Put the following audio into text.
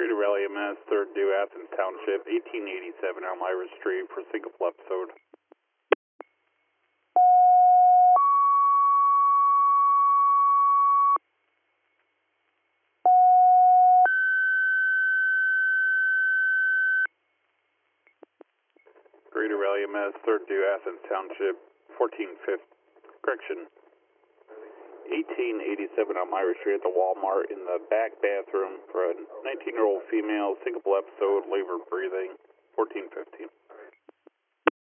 Greater Rally MS, 3rd due Athens Township, 1887 Elmira Street for syncopal episode. Greater Rally MS, 3rd due Athens Township, 1887 Elmira Street at the Walmart in the back bathroom for a 19-year-old female syncopal episode, labored breathing, 1415.